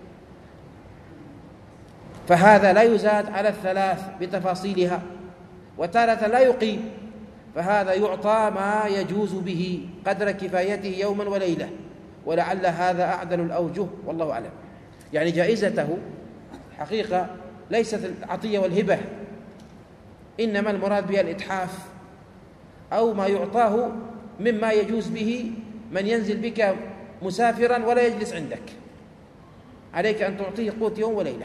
فهذا لا يزاد على الثلاث بتفاصيلها، وتارة لا يقيم، فهذا يعطى ما يجوز به قدر كفايته يوما وليلة، ولعل هذا أعدل الأوجه والله أعلم. يعني جائزته حقيقة ليست العطية والهبة، إنما المراد بها الإتحاف أو ما يعطاه مما يجوز به من ينزل بك مسافرا ولا يجلس عندك، عليك أن تعطيه قوت يوم وليلة.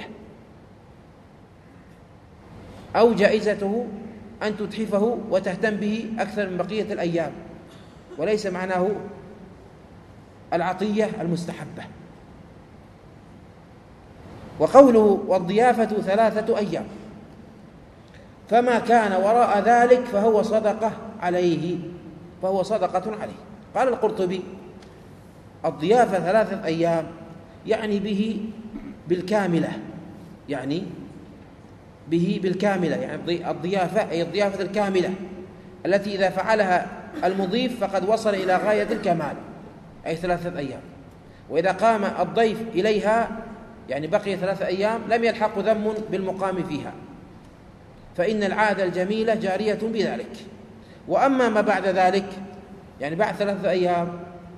أو جائزته أن تتحفه وتهتم به أكثر من بقية الأيام، وليس معناه العطية المستحبة. وقوله: والضيافة ثلاثة أيام، فما كان وراء ذلك فهو صدقة عليه، فهو صدقة عليه. قال القرطبي: الضيافة ثلاثة أيام يعني به بالكاملة، يعني به بالكاملة، يعني الضيافة أي الضيافة الكاملة التي إذا فعلها المضيف فقد وصل إلى غاية الكمال، أي ثلاثة أيام. وإذا قام الضيف إليها يعني بقي ثلاثة أيام لم يلحق ذم بالمقام فيها، فإن العادة الجميلة جارية بذلك. وأما ما بعد ذلك يعني بعد ثلاثة أيام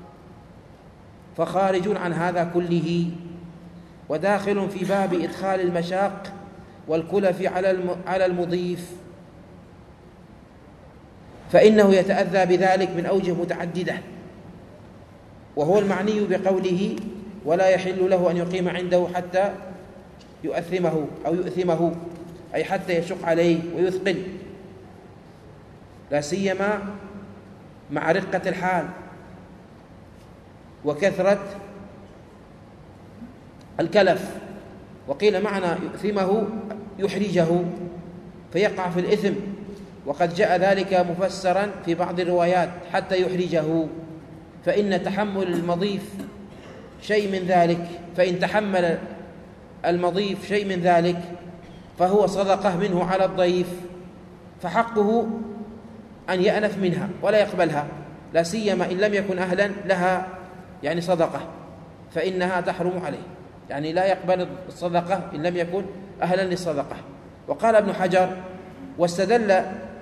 فخارج عن هذا كله، وداخل في باب إدخال المشاق والكلف على المضيف، فإنه يتأذى بذلك من أوجه متعددة، وهو المعني بقوله ولا يحل له أن يقيم عنده حتى يؤثمه أو يؤثمه، أي حتى يشق عليه ويثقل، لا سيما مع رقة الحال وكثرة الكلف. وقيل معنى يؤثمه يحرجه فيقع في الإثم، وقد جاء ذلك مفسرا في بعض الروايات حتى يحرجه، فإن تحمل المضيف شيء من ذلك، فإن تحمل المضيف شيء من ذلك فهو صدقة منه على الضيف، فحقه أن يأنف منها ولا يقبلها، لا سيما إن لم يكن أهلا لها يعني صدقة، فإنها تحرم عليه، يعني لا يقبل الصدقة إن لم يكن أهلا للصدقة. وقال ابن حجر واستدل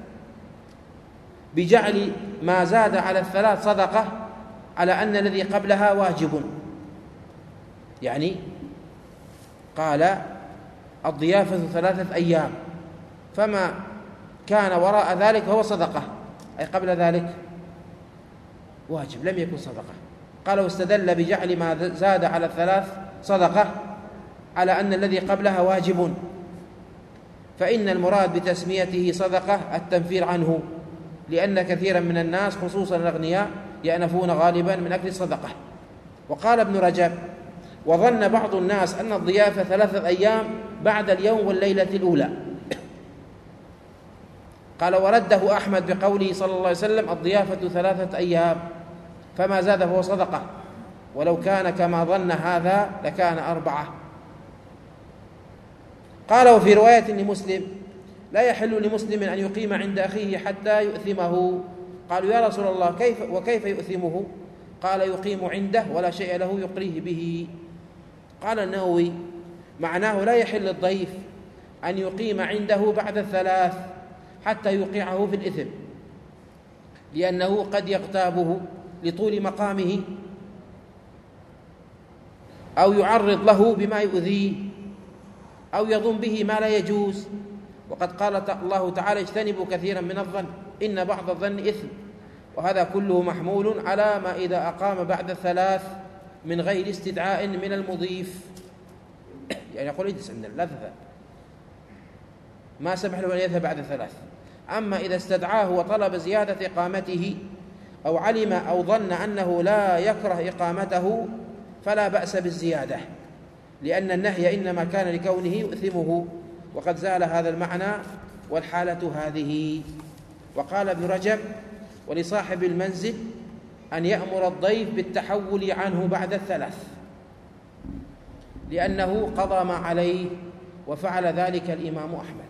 بجعل ما زاد على الثلاث صدقة على أن الذي قبلها واجب، يعني قال الضيافة ثلاثة أيام، فما كان وراء ذلك فهو صدقة، أي قبل ذلك واجب لم يكن صدقة. قال واستدل بجعل ما زاد على الثلاث صدقة على أن الذي قبلها واجب، فإن المراد بتسميته صدقة التنفير عنه، لأن كثيرا من الناس خصوصا الأغنياء يأنفون غالبا من أكل الصدقة. وقال ابن رجب وظن بعض الناس أن الضيافة ثلاثة أيام بعد اليوم والليلة الأولى، قال ورده أحمد بقوله صلى الله عليه وسلم الضيافة ثلاثة أيام، فما زاد فهو صدقة، ولو كان كما ظن هذا لكان أربعة. قال وفي رواية لمسلم لا يحل لمسلم أن يقيم عند أخيه حتى يؤثمه. قالوا يا رسول الله كيف وكيف يؤثمه؟ قال يقيم عنده ولا شيء له يقريه به. قال النووي معناه لا يحل الضيف أن يقيم عنده بعد الثلاث حتى يوقعه في الإثم، لأنه قد يغتابه لطول مقامه أو يعرض له بما يؤذيه أو يظن به ما لا يجوز. وقد قال الله تعالى اجتنبوا كثيرا من الظن إن بعض الظن إثم، وهذا كله محمول على ما إذا أقام بعد الثلاث من غير استدعاء من المضيف، يعني يقول اجلس عند اللذة ما سمح له أن يذهب بعد الثلاث. أما إذا استدعاه وطلب زيادة إقامته أو علم أو ظن أنه لا يكره إقامته فلا بأس بالزيادة، لأن النهي إنما كان لكونه يؤثمه، وقد زال هذا المعنى والحالة هذه. وقال ابن رجب ولصاحب المنزل أن يأمر الضيف بالتحول عنه بعد الثلاث، لأنه قضى ما عليه، وفعل ذلك الإمام أحمد.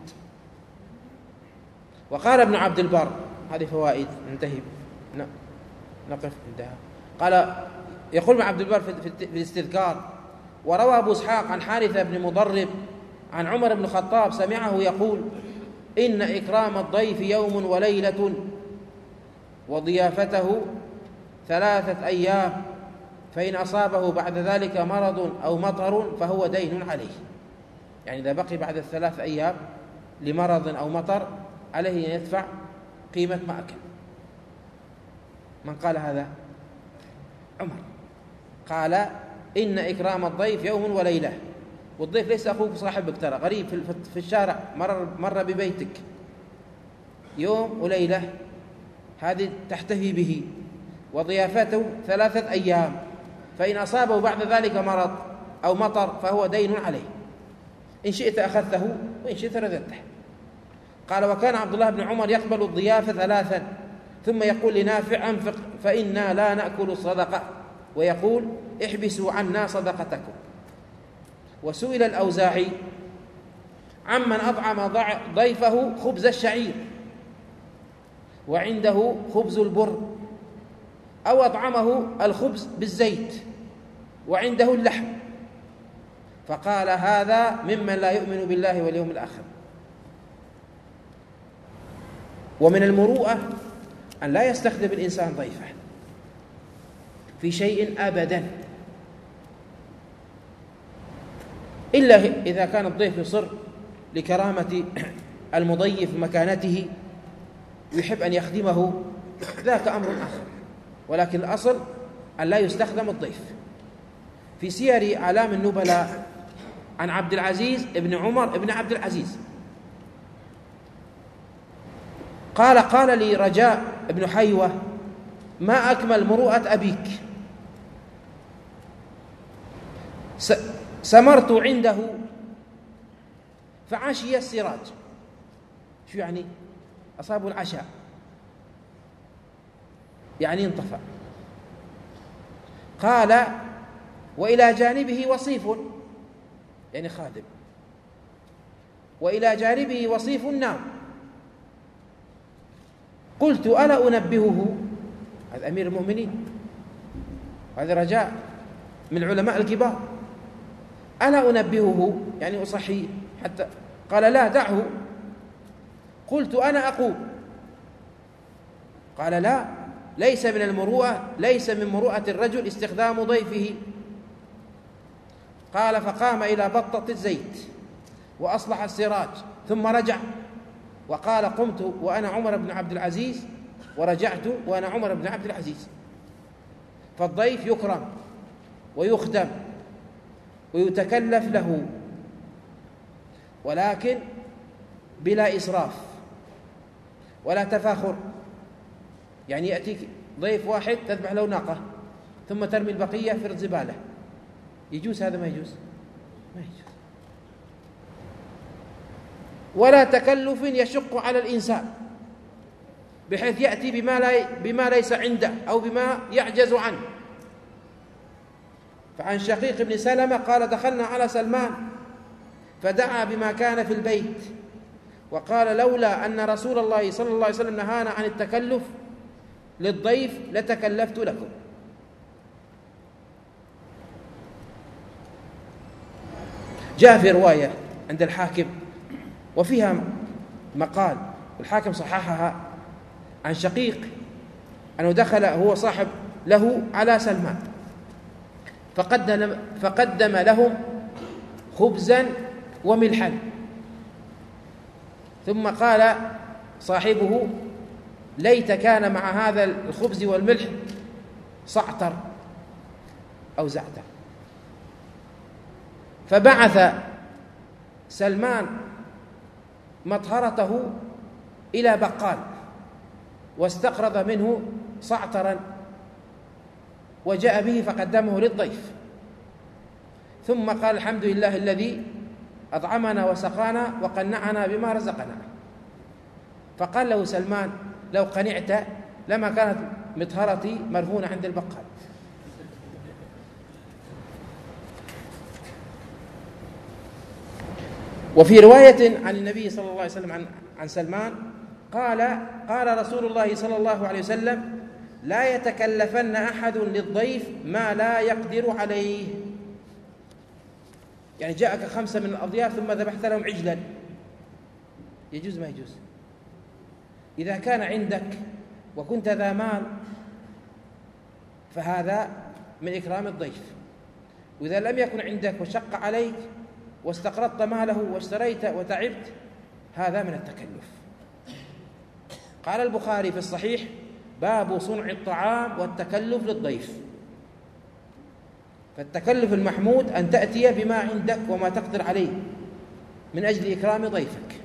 وقال ابن عبد البر هذه فوائد ننتهي نقف عندها. قال يقول ابن عبد البر في الاستذكار وروى أبو إسحاق عن حارثة بن مضرب عن عمر بن الخطاب سمعه يقول إن إكرام الضيف يوم وليلة وضيافته ثلاثة أيام، فإن أصابه بعد ذلك مرض أو مطر فهو دين عليه، يعني إذا بقي بعد الثلاث أيام لمرض أو مطر عليه أن يدفع قيمة ما أكل. من قال هذا؟ عمر. قال إن إكرام الضيف يوم وليلة، والضيف ليس أخوك صاحبك، ترى غريب في الشارع مر, مر ببيتك يوم وليلة، هذه تحتفي به، وضيافته ثلاثة أيام، فإن أصابه بعد ذلك مرض أو مطر فهو دين عليه، إن شئت أخذته وإن شئت رددته. قال وكان عبد الله بن عمر يقبل الضيافة ثلاثا ثم يقول لنافع أنفق فإنا لا نأكل الصدقة، ويقول احبسوا عنا صدقتكم. وسئل الأوزاعي عمن أطعم ضيفه خبز الشعير وعنده خبز البر، أو أطعمه الخبز بالزيت وعنده اللحم، فقال هذا ممن لا يؤمن بالله واليوم الآخر. ومن المروءة أن لا يستخدم الإنسان ضيفه في شيء أبدا، إلا إذا كان الضيف يصر لكرامة المضيف مكانته ويحب أن يخدمه، ذاك أمر آخر، ولكن الأصل أن لا يستخدم الضيف. في سير أعلام النبلاء عن عبد العزيز ابن عمر ابن عبد العزيز قال قال لي رجاء ابن حيوة ما أكمل مروءة أبيك، سمرت عنده فعشي السراج. شو يعني؟ أصابوا العشاء، يعني انطفأ. قال وإلى جانبه وصيف، يعني خادم، وإلى جانبه وصيف نام. قلت ألا أنبهه؟ هذا أمير المؤمنين، هذا رجاء من العلماء الكبار، ألا أنبهه يعني أصحيه حتى؟ قال لا دعه. قلت أنا أقوم. قال لا، ليس من المروءة، ليس من مروءة الرجل استخدام ضيفه. قال فقام إلى بطة الزيت وأصلح السراج ثم رجع، وقال قمت وأنا عمر بن عبد العزيز ورجعت وأنا عمر بن عبد العزيز. فالضيف يكرم ويخدم ويتكلف له، ولكن بلا إسراف ولا تفاخر. يعني يأتيك ضيف واحد تذبح له ناقة ثم ترمي البقية في الزبالة، يجوز هذا؟ ما يجوز، ما يجوز. ولا تكلف يشق على الإنسان بحيث يأتي بما, لا بما ليس عنده أو بما يعجز عنه. فعن شقيق بن سلمة قال دخلنا على سلمان فدعا بما كان في البيت وقال لولا أن رسول الله صلى الله عليه وسلم نهانا عن التكلف للضيف لتكلفت لكم. جاء في رواية عند الحاكم وفيها مقال والحاكم صححها عن شقيق أنه دخل هو صاحب له على سلمان فقدم, فقدم لهم خبزا وملحا، ثم قال صاحبه ليت كان مع هذا الخبز والملح صعتر أو زعتر. فبعث سلمان مطهرته إلى بقال واستقرض منه صعترا وجاء به فقدمه للضيف، ثم قال الحمد لله الذي أطعمنا وسقانا وقنعنا بما رزقنا. فقال له سلمان لو قنعت لما كانت مطهرتي مرهونة عند البقال. وفي رواية عن النبي صلى الله عليه وسلم عن, عن سلمان قال قال رسول الله صلى الله عليه وسلم لا يتكلفن أحد للضيف ما لا يقدر عليه. يعني جاءك خمسة من الأضياف ثم ذبحت لهم عجلا، يجوز ما يجوز؟ إذا كان عندك وكنت ذا مال فهذا من إكرام الضيف، وإذا لم يكن عندك وشق عليك واستقرضت ماله واشتريت وتعبت هذا من التكلف. قال البخاري في الصحيح باب صنع الطعام والتكلف للضيف. فالتكلف المحمود أن تأتي بما عندك وما تقدر عليه من أجل إكرام ضيفك،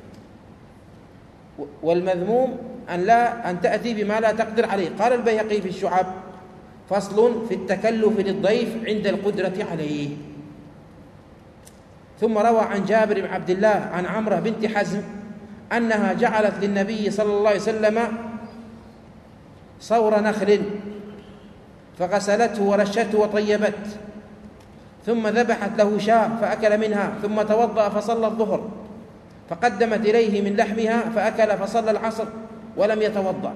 والمذموم أن لا أن تأتي بما لا تقدر عليه. قال البيهقي في الشعب فصل في التكلف للضيف عند القدرة عليه. ثم روى عن جابر بن عبد الله عن عمرة بنت حزم أنها جعلت للنبي صلى الله عليه وسلم صور نخل فغسلته ورشته وطيبت، ثم ذبحت له شاة فأكل منها، ثم توضأ فصلى الظهر، فقدمت إليه من لحمها فأكل، فصلى العصر ولم يتوضأ.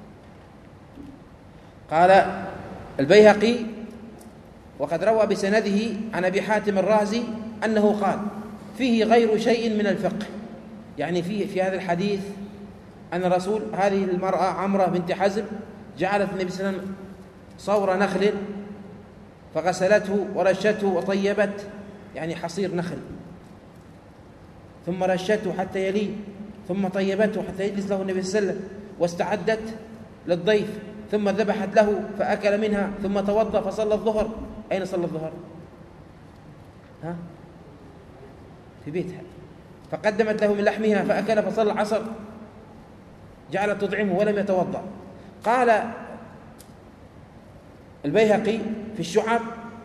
قال البيهقي وقد روى بسنده عن أبي حاتم الرازي أنه قال: فيه غير شيء من الفقه، يعني فيه في هذا الحديث أن الرسول هذه المرأة عمرة بنت حزم جعلت النبي صلى الله عليه وسلم صور نخل فغسلته ورشته وطيبت، يعني حصير نخل، ثم رشته حتى يلين، ثم طيبته حتى يجلس له النبي صلى الله عليه وسلم، واستعدت للضيف، ثم ذبحت له فأكل منها، ثم توضأ فصلى الظهر. أين صلى الظهر؟ ها؟ في بيتها. فقدمت له من لحمها فأكل، فصلى العصر، جعلت تطعمه ولم يتوضأ. قال البيهقي في الشعب: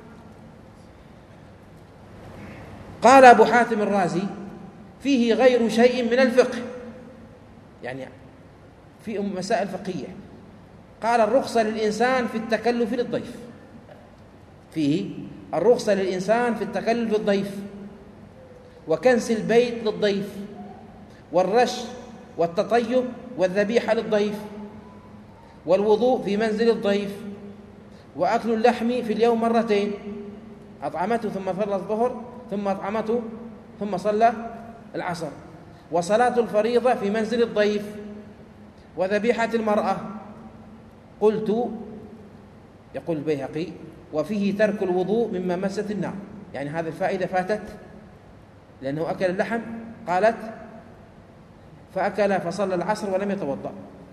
قال أبو حاتم الرازي: فيه غير شيء من الفقه، يعني في مسائل فقهية. قال: الرخصة للإنسان في التكلف للضيف، فيه الرخصة للإنسان في التكلف للضيف، وكنس البيت للضيف، والرش والتطيب والذبيحة للضيف، والوضوء في منزل الضيف، وأكل اللحم في اليوم مرتين، أطعمته ثم صلى الظهر، ثم أطعمته ثم صلى العصر، وصلاة الفريضة في منزل الضيف، وذبيحة المرأة. قلت، يقول البيهقي: وفيه ترك الوضوء مما مست النار، يعني هذه الفائدة فاتت لأنه أكل اللحم. قالت: فأكل فصلى العصر ولم يتوضأ.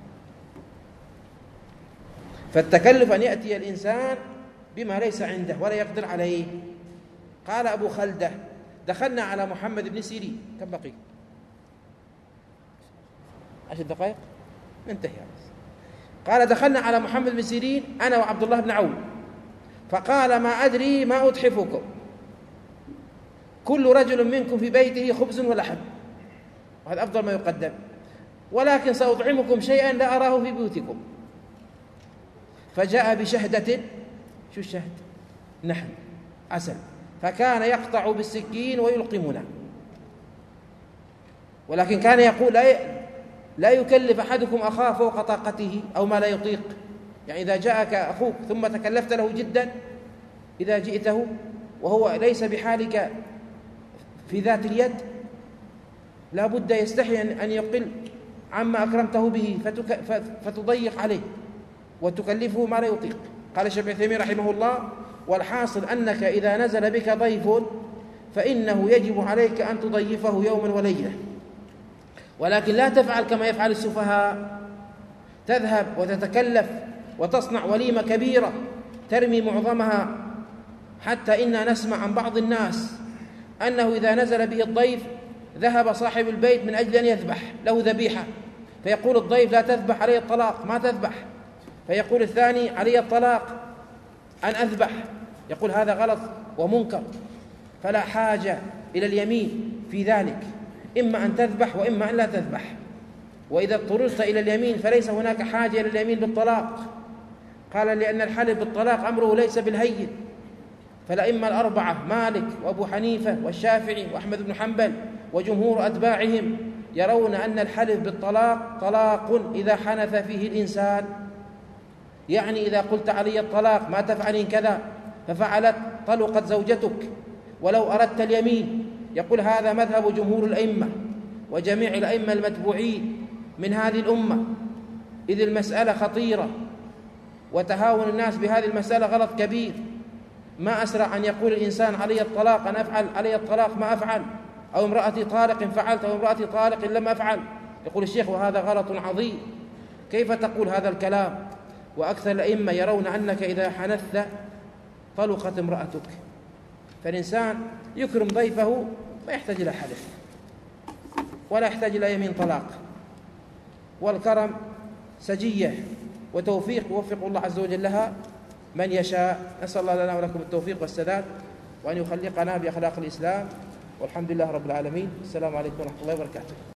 فالتكلف أن يأتي الإنسان بما ليس عنده ولا يقدر عليه. قال أبو خلدة: دخلنا على محمد بن سيرين. كم بقي؟ عشر دقائق انتهي. قال: دخلنا على محمد بن سيرين أنا وعبد الله بن عون، فقال: ما أدري ما أتحفكم، كل رجل منكم في بيته خبز ولحم، وهذا أفضل ما يقدم، ولكن سأطعمكم شيئا لا أراه في بيوتكم. فجاء بشهدة، شو الشهد؟ نحل، عسل، فكان يقطع بالسكين ويلقمنا، ولكن كان يقول: لا لا يكلف أحدكم أخاه فوق طاقته أو ما لا يطيق. يعني إذا جاءك أخوك ثم تكلفت له جدا، إذا جئته وهو ليس بحالك في ذات اليد، لا بد يستحي أن يقل عما أكرمته به فتضيق عليه وتكلفه ما لا يطيق. قال الشيخ ابن تيمية رحمه الله: والحاصل أنك إذا نزل بك ضيف فإنه يجب عليك أن تضيفه يوما وليلة، ولكن لا تفعل كما يفعل السفهاء، تذهب وتتكلف وتصنع وليمة كبيرة ترمي معظمها، حتى إنا نسمع عن بعض الناس أنه إذا نزل به الضيف ذهب صاحب البيت من أجل أن يذبح له ذبيحة، فيقول الضيف: لا تذبح، علي الطلاق، ما تذبح. فيقول الثاني: علي الطلاق أن أذبح. يقول هذا غلط ومنكر، فلا حاجة إلى اليمين في ذلك، إما أن تذبح وإما أن لا تذبح. وإذا اضطررت إلى اليمين فليس هناك حاجة إلى اليمين بالطلاق. قال: لأن الحلف بالطلاق أمره ليس بالهين. فالأئمة الأربعة مالك وأبو حنيفة والشافعي وأحمد بن حنبل وجمهور أتباعهم يرون أن الحلف بالطلاق طلاق إذا حنث فيه الإنسان، يعني إذا قلت علي الطلاق ما تفعلين كذا ففعلت، طلقت زوجتك. ولو أردت اليمين، يقول هذا مذهب جمهور الأئمة وجميع الأئمة المتبوعين من هذه الأمة، إذ المسألة خطيرة، وتهاون الناس بهذه المسألة غلط كبير. ما أسرع أن يقول الإنسان علي الطلاق أن أفعل، علي الطلاق ما أفعل، أو امرأتي طالق إن فعلت، أو امرأتي طالق إن لم أفعل. يقول الشيخ: وهذا غلط عظيم، كيف تقول هذا الكلام؟ وأكثر الأئمة يرون أنك إذا حنثت طلقت امرأتك. فالإنسان يكرم ضيفه ما يحتاج إلى حلف ولا يحتاج إلى يمين طلاق، والكرم سجية وتوفيق يوفق الله عز وجل لها من يشاء. نسأل الله لنا ولكم التوفيق والسداد، وأن يخلقنا بأخلاق الإسلام، والحمد لله رب العالمين. السلام عليكم ورحمة الله وبركاته.